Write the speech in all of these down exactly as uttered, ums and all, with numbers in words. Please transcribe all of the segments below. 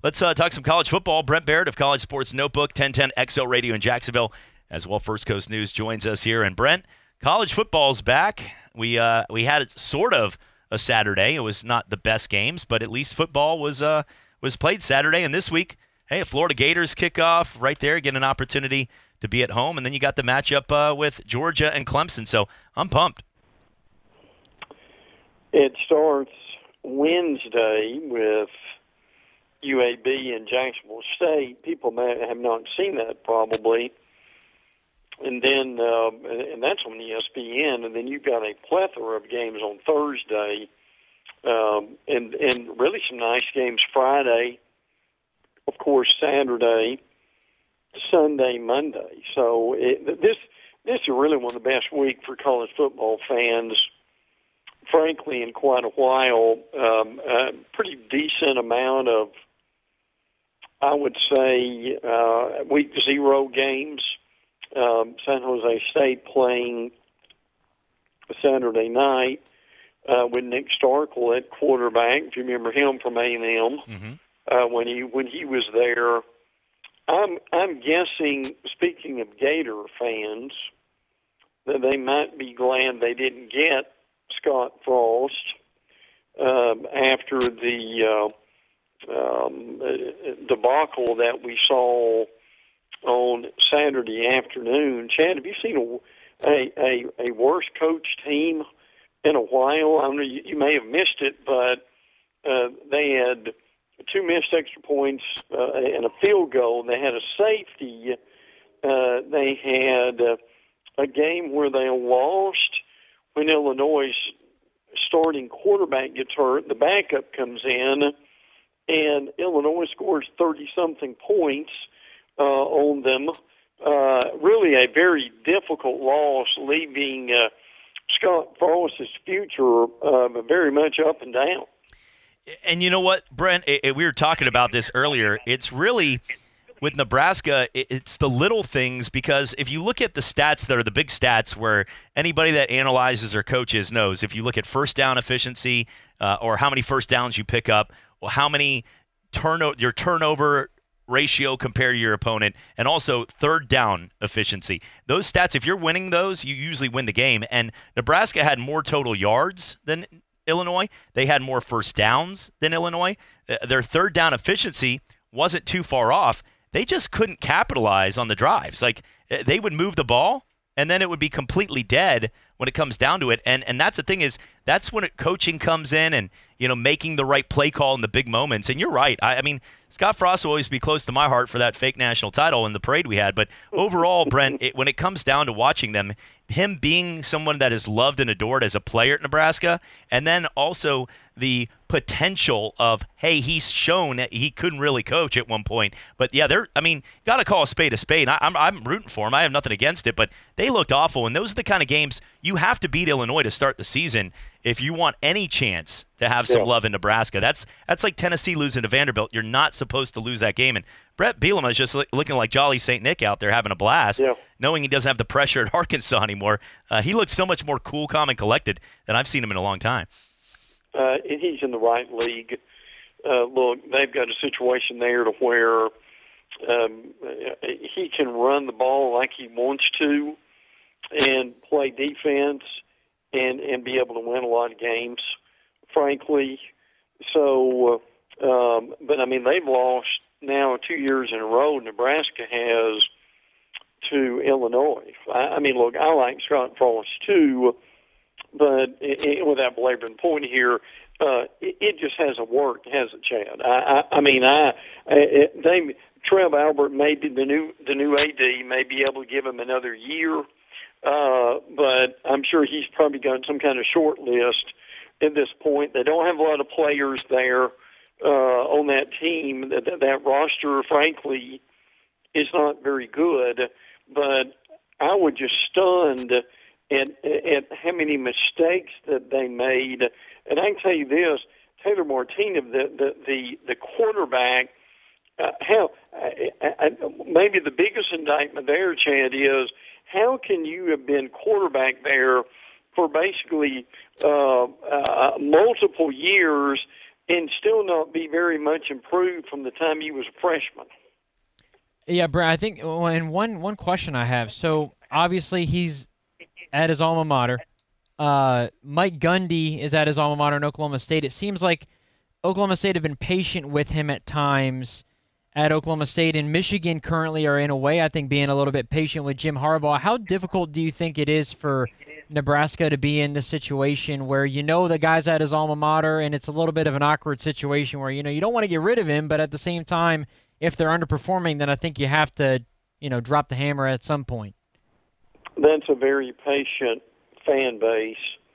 Let's uh, talk some college football. Brent Barrett of College Sports Notebook, ten ten X O Radio in Jacksonville, as well. First Coast News joins us here. And Brent, college football's back. We uh, we had sort of a Saturday. It was not the best games, but at least football was uh, was played Saturday. And this week, hey, Florida Gators kickoff right there, get an opportunity to be at home, and then you got the matchup uh, with Georgia and Clemson. So I'm pumped. It starts Wednesday with U A B and Jacksonville State. People may have not seen that probably. And then, uh, and that's on E S P N. And then you've got a plethora of games on Thursday, um, and and really some nice games Friday. Of course, Saturday, Sunday, Monday. So it, this this is really one of the best weeks for college football fans, frankly, in quite a while. Um, a pretty decent amount of, I would say, uh, week zero games. Um, San Jose State playing Saturday night uh, with Nick Starkel at quarterback. If you remember him from A and M, mm-hmm. uh, when he when he was there, I'm I'm guessing. Speaking of Gator fans, that they might be glad they didn't get Scott Frost um, after the uh, um, debacle that we saw on Saturday afternoon. Chad, have you seen a a, a, a worse coach team in a while? I don't know, you, you may have missed it, but uh, they had two missed extra points uh, and a field goal. They had a safety. Uh, they had uh, a game where they lost when Illinois' starting quarterback gets hurt. The backup comes in, and Illinois scores thirty-something points Uh, on them. Uh, really a very difficult loss, leaving uh, Scott Frost's future uh, very much up and down. And you know what, Brent, it, it, we were talking about this earlier. It's really, with Nebraska, it, it's the little things, because if you look at the stats that are the big stats where anybody that analyzes or coaches knows, if you look at first down efficiency uh, or how many first downs you pick up, or how many turno- your turnover ratio compared to your opponent, and also third down efficiency. Those stats, if you're winning those, you usually win the game. And Nebraska had more total yards than Illinois. They had more first downs than Illinois. Their third down efficiency wasn't too far off. They just couldn't capitalize on the drives. Like, they would move the ball, and then it would be completely dead when it comes down to it. And and that's the thing, is that's when it, coaching comes in, and, you know, making the right play call in the big moments. And you're right. I, I mean, Scott Frost will always be close to my heart for that fake national title and the parade we had. But overall, Brent, it, when it comes down to watching them, him being someone that is loved and adored as a player at Nebraska, and then also the potential of, hey, he's shown that he couldn't really coach at one point. But, yeah, they're, I mean, got to call a spade a spade. I, I'm, I'm rooting for him. I have nothing against it. But they looked awful, and those are the kind of games you have to beat Illinois to start the season if you want any chance to have some yeah. love in Nebraska. That's that's like Tennessee losing to Vanderbilt. You're not supposed to lose that game. And Brett Bielema is just li- looking like Jolly Saint Nick out there having a blast, yeah. knowing he doesn't have the pressure at Arkansas anymore. Uh, he looks so much more cool, calm, and collected than I've seen him in a long time. Uh, and he's in the right league. Uh, look, they've got a situation there to where um, he can run the ball like he wants to and play defense and, and be able to win a lot of games, frankly. So, uh, um, but, I mean, they've lost now two years in a row. Nebraska has to Illinois. I, I mean, look, I like Scott Frost too, but it, it, without belaboring the point here, uh, it, it just hasn't worked, has it, Chad? I, I, I mean, I it, they Trev Albert, maybe the new the new A D, may be able to give him another year, uh, but I'm sure he's probably got some kind of short list at this point. They don't have a lot of players there uh, on that team. That, that roster, frankly, is not very good. But I was just stunned at, at how many mistakes that they made. And I can tell you this, Taylor Martinez, the the the, the quarterback, uh, how I, I, maybe the biggest indictment there, Chad, is how can you have been quarterback there for basically uh, uh, multiple years and still not be very much improved from the time he was a freshman. Yeah, Brad, I think, and one, one question I have. So, obviously, he's at his alma mater. Uh, Mike Gundy is at his alma mater in Oklahoma State. It seems like Oklahoma State have been patient with him at times at Oklahoma State, and Michigan currently are, in a way, I think, being a little bit patient with Jim Harbaugh. How difficult do you think it is for Nebraska to be in this situation where you know the guy's at his alma mater, and it's a little bit of an awkward situation where, you know, you don't want to get rid of him, but at the same time, if they're underperforming, then I think you have to, you know, drop the hammer at some point. That's a very patient fan base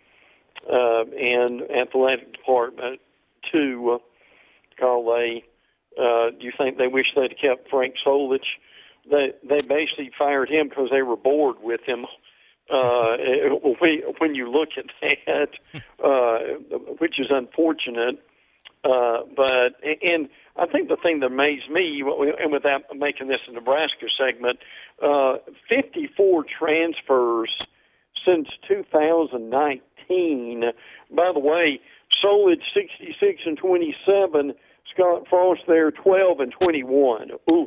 uh, and athletic department, too. Carl, they, uh, do you think they wish they'd kept Frank Solich? They they basically fired him because they were bored with him. Uh, when you look at that, uh, which is unfortunate. Uh, but and I think the thing that amazed me, and without making this a Nebraska segment, uh, fifty-four transfers since two thousand nineteen. By the way, Solich sixty-six and twenty-seven. Scott Frost there twelve and twenty-one. Ooh.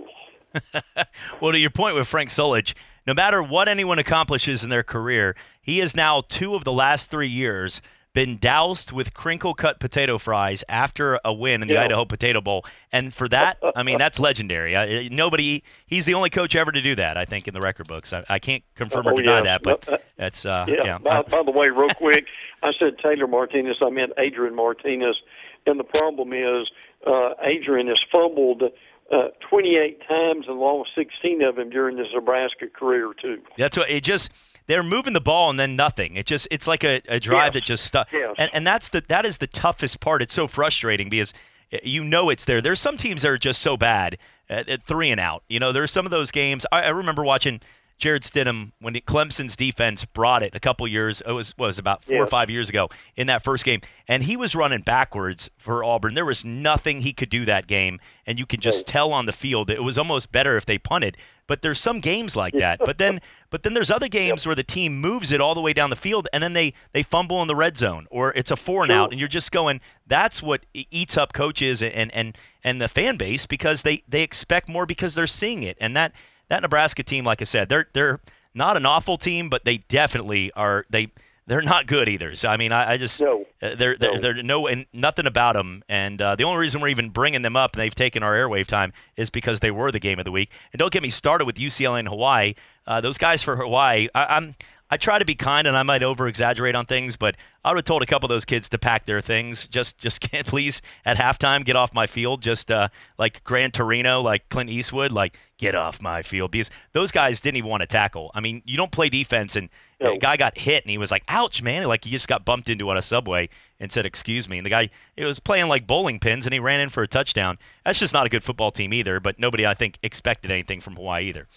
Well, to your point with Frank Solich, no matter what anyone accomplishes in their career, he has now two of the last three years been doused with crinkle-cut potato fries after a win in the yeah. Idaho Potato Bowl. And for that, I mean, that's legendary. I, nobody, he's the only coach ever to do that, I think, in the record books. I, I can't confirm or oh, deny yeah. that, but that's, uh, yeah. yeah. By, by the way, real quick, I said Taylor Martinez, I meant Adrian Martinez. And the problem is uh, Adrian has fumbled uh, twenty-eight times and lost sixteen of them during his Nebraska career, too. That's what it just – they're moving the ball and then nothing. It just it's like a, a drive yes. that just stuck. Yes. And and that's the that is the toughest part. It's so frustrating because you know it's there. There's some teams that are just so bad at, at three and out. You know, there's some of those games. I, I remember watching Jared Stidham when Clemson's defense brought it a couple years. It was was about four yeah. or five years ago in that first game, and he was running backwards for Auburn. There was nothing he could do that game, and you could just tell on the field it was almost better if they punted. But there's some games like that. But then but then there's other games yep. where the team moves it all the way down the field and then they, they fumble in the red zone or it's a four and sure. out and you're just going, that's what eats up coaches and, and, and the fan base because they, they expect more because they're seeing it. And that, that Nebraska team, like I said, they're they're not an awful team, but they definitely are they they're not good either. So I mean, I, I just no. they're they're, no. they're no and nothing about them. And uh, the only reason we're even bringing them up and they've taken our airwave time is because they were the game of the week. And don't get me started with U C L A and Hawaii. Uh, those guys for Hawaii, I, I'm. I try to be kind, and I might over-exaggerate on things, but I would have told a couple of those kids to pack their things. Just, just can't please at halftime get off my field. Just uh, like Gran Torino, like Clint Eastwood, like get off my field because those guys didn't even want to tackle. I mean, you don't play defense, and no. a guy got hit, and he was like, "Ouch, man!" Like he just got bumped into on a subway and said, "Excuse me." And the guy, it was playing like bowling pins, and he ran in for a touchdown. That's just not a good football team either. But nobody, I think, expected anything from Hawaii either.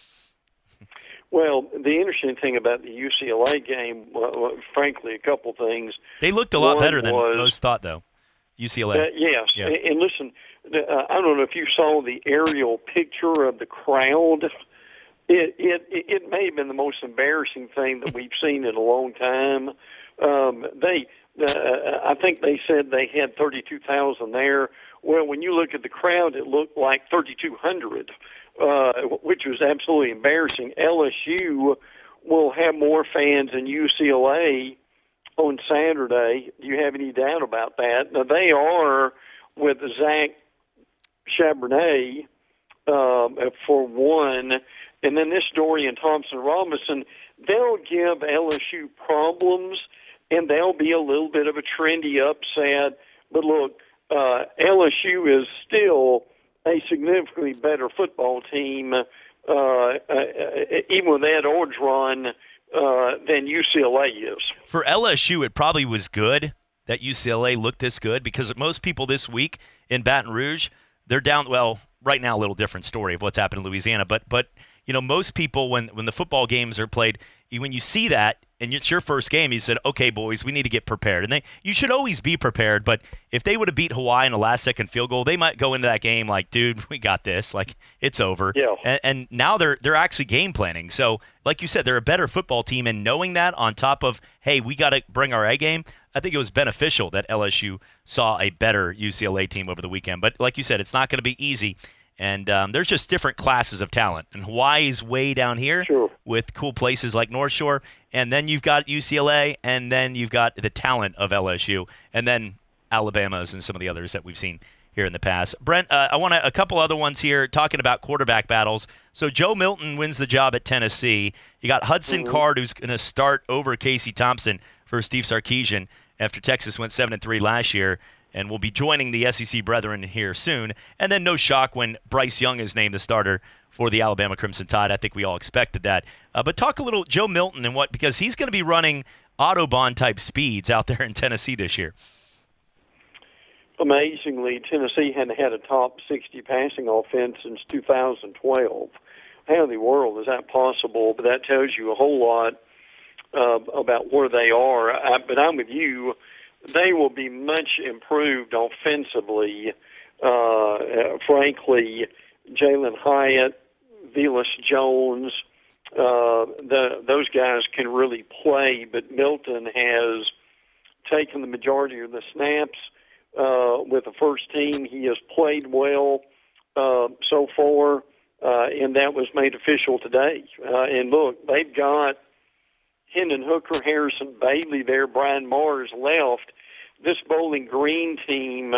Well, the interesting thing about the U C L A game, well, frankly, a couple things. They looked a lot One better than was, most thought, though. U C L A. Uh, yes, yeah. and, and listen, uh, I don't know if you saw the aerial picture of the crowd. It it it may have been the most embarrassing thing that we've seen in a long time. Um, they, uh, I think they said they had thirty-two thousand there. Well, when you look at the crowd, it looked like thirty-two hundred. Uh, which was absolutely embarrassing. L S U will have more fans than U C L A on Saturday. Do you have any doubt about that? Now, they are with Zach Charbonnet um, for one, and then this Dorian Thompson-Robinson, they'll give L S U problems, and they'll be a little bit of a trendy upset. But look, uh, L S U is still a significantly better football team, uh, uh, even with Ed Orgeron, uh, than U C L A is. For L S U, it probably was good that U C L A looked this good because most people this week in Baton Rouge, they're down. Well, right now, a little different story of what's happened in Louisiana, but but you know, most people when when the football games are played, when you see that and it's your first game, you said, okay, boys, we need to get prepared. And they, you should always be prepared. But if they would have beat Hawaii in a last-second field goal, they might go into that game like, dude, we got this. Like, it's over. Yeah. And, and now they're they're actually game planning. So, like you said, they're a better football team. And knowing that on top of, hey, we got to bring our A game, I think it was beneficial that L S U saw a better U C L A team over the weekend. But like you said, it's not going to be easy. And um, there's just different classes of talent. And Hawaii's way down here Sure. with cool places like North Shore. And then you've got U C L A, and then you've got the talent of L S U, and then Alabama's and some of the others that we've seen here in the past. Brent, uh, I want a couple other ones here talking about quarterback battles. So Joe Milton wins the job at Tennessee. You got Hudson Mm-hmm. Card, who's going to start over Casey Thompson for Steve Sarkisian after Texas went seven and three last year, and will be joining the S E C brethren here soon. And then no shock when Bryce Young is named the starter for the Alabama Crimson Tide. I think we all expected that. Uh, but talk a little Joe Milton and what, because he's going to be running Autobahn type speeds out there in Tennessee this year. Amazingly, Tennessee hadn't had a top sixty passing offense since two thousand twelve. How in the world is that possible? But that tells you a whole lot uh, about where they are. I, but I'm with you. They will be much improved offensively. Uh, uh, frankly, Jalen Hyatt, Velus Jones, uh, the, those guys can really play. But Milton has taken the majority of the snaps uh, with the first team. He has played well uh, so far, uh, and that was made official today. Uh, and look, they've got Hendon Hooker, Harrison Bailey there, Brian Mars left. This Bowling Green team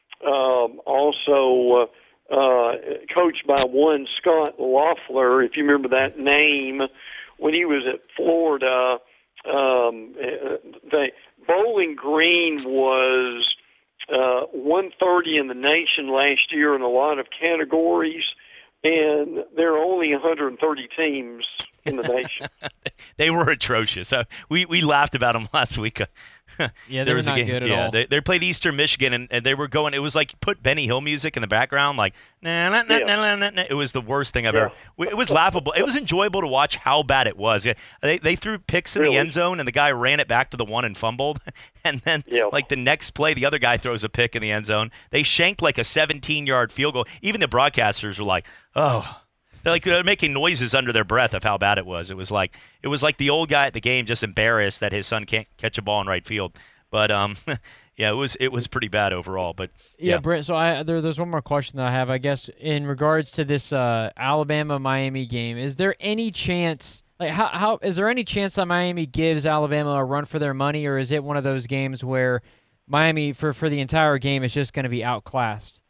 um, also uh, uh, coached by one Scott Loeffler, if you remember that name, when he was at Florida. Um, the Bowling Green was uh, one thirty in the nation last year in a lot of categories, and there are only one hundred thirty teams in the nation. They were atrocious. Uh, we we laughed about them last week. Yeah, they there were was a not game, good at yeah, all. They, they played Eastern Michigan, and, and they were going. It was like put Benny Hill music in the background, like nah, nah, nah, Yeah. nah, nah, nah, nah. It was the worst thing I've Yeah. ever. It was laughable. It was enjoyable to watch how bad it was. Yeah, They they threw picks in Really? the end zone, and the guy ran it back to the one and fumbled. And then Yeah. like the next play, the other guy throws a pick in the end zone. They shanked like a seventeen-yard field goal. Even the broadcasters were like, oh. They're like they're making noises under their breath of how bad it was. It was like it was like the old guy at the game just embarrassed that his son can't catch a ball in right field. But um, yeah, it was it was pretty bad overall. But Yeah, yeah, Brent. So I there, there's one more question that I have. I guess in regards to this uh, Alabama Miami game, is there any chance? Like, how how is there any chance that Miami gives Alabama a run for their money, or is it one of those games where Miami for for the entire game is just going to be outclassed?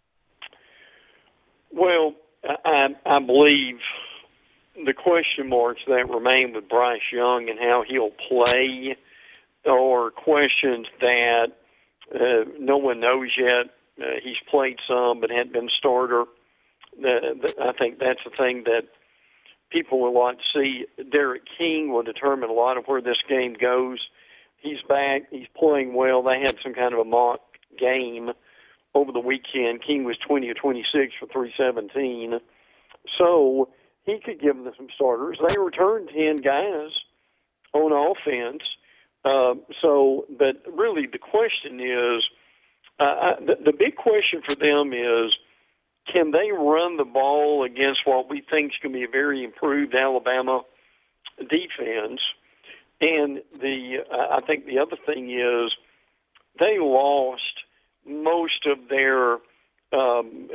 Well, I, I believe the question marks that remain with Bryce Young and how he'll play are questions that uh, no one knows yet. Uh, he's played some but hadn't been starter. The, the, I think that's the thing that people will want to see. Derek King will determine a lot of where this game goes. He's back. He's playing well. They had some kind of a mock game over the weekend. King was twenty or twenty-six for three seventeen. So he could give them some starters. They returned ten guys on offense. Uh, so, but really the question is, uh, I, the, the big question for them is, can they run the ball against what we think is going to be a very improved Alabama defense? And the uh, I think the other thing is they lost most of their um,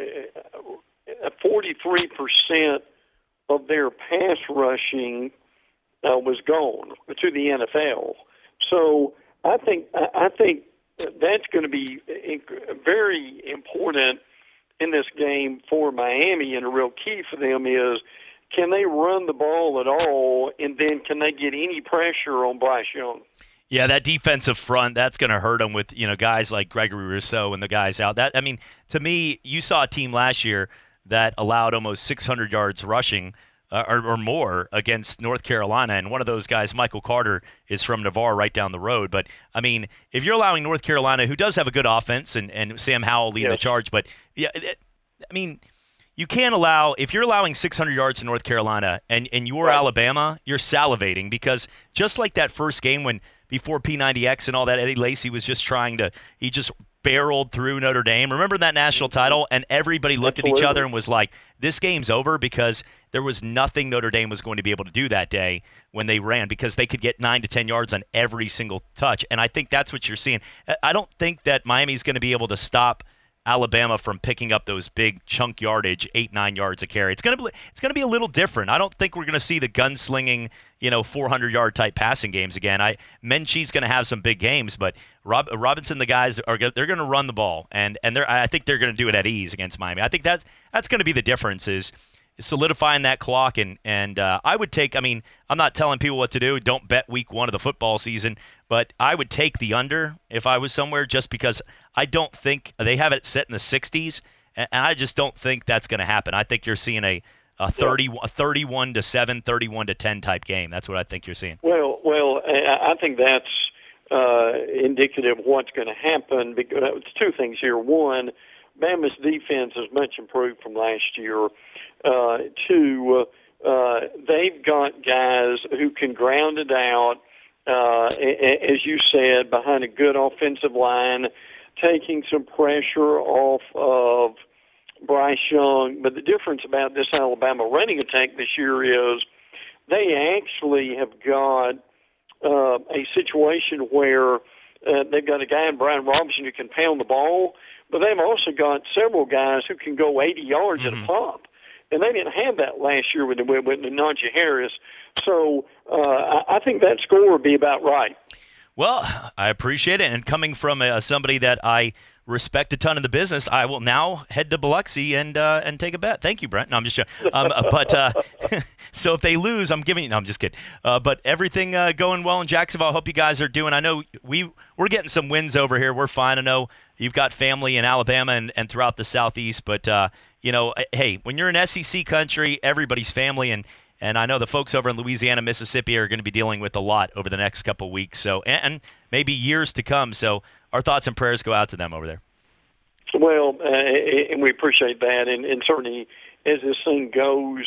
forty-three percent of their pass rushing uh, was gone to the N F L. So I think I think that's going to be very important in this game for Miami, and a real key for them is, can they run the ball at all, and then can they get any pressure on Bryce Young? yeah, that defensive front, that's going to hurt them with you know guys like Gregory Rousseau and the guys out. That I mean, to me, you saw a team last year that allowed almost six hundred yards rushing. Uh, or, or more against North Carolina, and one of those guys, Michael Carter, is from Navarre right down the road. But, I mean, if you're allowing North Carolina, who does have a good offense, and, and Sam Howell leading Yeah. the charge, but, yeah, it, I mean, you can't allow – if you're allowing six hundred yards to North Carolina and, and you're Right. Alabama, you're salivating, because just like that first game when before P ninety X and all that, Eddie Lacy was just trying to – he just barreled through Notre Dame. Remember that national title? And everybody looked at each Absolutely. other and was like, this game's over, because there was nothing Notre Dame was going to be able to do that day when they ran, because they could get nine to ten yards on every single touch. And I think that's what you're seeing. I don't think that Miami's going to be able to stop Alabama from picking up those big chunk yardage, eight, nine yards a carry. It's going to be it's going to be a little different. I don't think we're going to see the gunslinging, you know, four hundred yard type passing games again. I Menchie's going to have some big games, but Rob, Robinson, the guys are they're going to run the ball, and and they're I think they're going to do it at ease against Miami. I think that that's going to be the difference, is solidifying that clock. And and uh, I would take. I mean, I'm not telling people what to do. Don't bet week one of the football season, but I would take the under if I was somewhere, just because I don't think they have it set in the sixties, and I just don't think that's going to happen. I think you're seeing a a thirty, a thirty-one to seven, thirty-one to ten type game. That's what I think you're seeing. Well, well, I think that's uh, indicative of what's going to happen. Because it's two things here. One, Bama's defense is much improved from last year. Uh, two, uh, they've got guys who can ground it out, uh, as you said, behind a good offensive line, taking some pressure off of Bryce Young. But the difference about this Alabama running attack this year is they actually have got uh, a situation where uh, they've got a guy in Brian Robinson who can pound the ball, but they've also got several guys who can go eighty yards mm-hmm. at a pop. And they didn't have that last year with, with, with Najee Harris. So uh, I, I think that score would be about right. Well, I appreciate it. And coming from uh, somebody that I respect a ton in the business, I will now head to Biloxi and uh, and take a bet. Thank you, Brent. No, I'm just joking. Um, but uh, so if they lose, I'm giving you. No, I'm just kidding. Uh, but everything uh, going well in Jacksonville. I hope you guys are doing. I know we we're getting some wins over here. We're fine. I know you've got family in Alabama and, and throughout the Southeast. But uh, you know, hey, when you're in S E C country, everybody's family, and and I know the folks over in Louisiana, Mississippi are going to be dealing with a lot over the next couple of weeks. So and, and maybe years to come. So our thoughts and prayers go out to them over there. Well, uh, and we appreciate that. And, and certainly as this thing goes,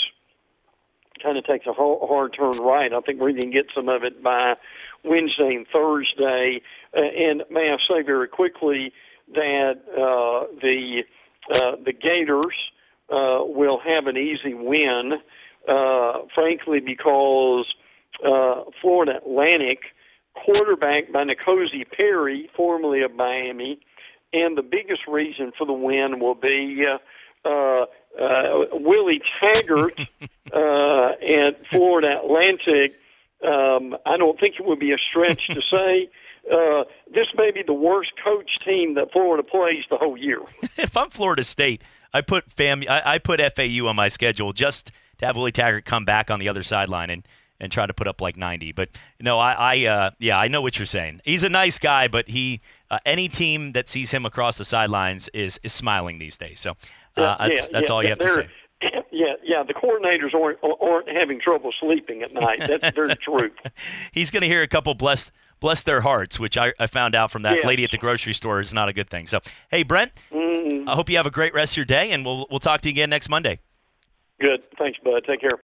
kind of takes a hard turn right. I think we're going to get some of it by Wednesday and Thursday. Uh, and may I say very quickly that uh, the uh, the Gators uh, will have an easy win, uh, frankly, because uh, Florida Atlantic, quarterbacked by N'Kosi Perry, formerly of Miami, and the biggest reason for the win will be uh, uh, uh, Willie Taggart uh, at Florida Atlantic. Um, I don't think it would be a stretch to say uh, this may be the worst coach team that Florida plays the whole year. If I'm Florida State, I put fam, I, I put F A U on my schedule just to have Willie Taggart come back on the other sideline and, and try to put up like ninety. But no, I, I uh, yeah, I know what you're saying. He's a nice guy, but he uh, any team that sees him across the sidelines is is smiling these days. So uh, yeah, that's, yeah, that's yeah, all you have to say. Yeah, yeah. The coordinators aren't aren't having trouble sleeping at night. That's very true. He's going to hear a couple bless bless their hearts, which I, I found out from that yes. lady at the grocery store is not a good thing. So, hey, Brent, mm-hmm. I hope you have a great rest of your day, and we'll we'll talk to you again next Monday. Good. Thanks, bud. Take care.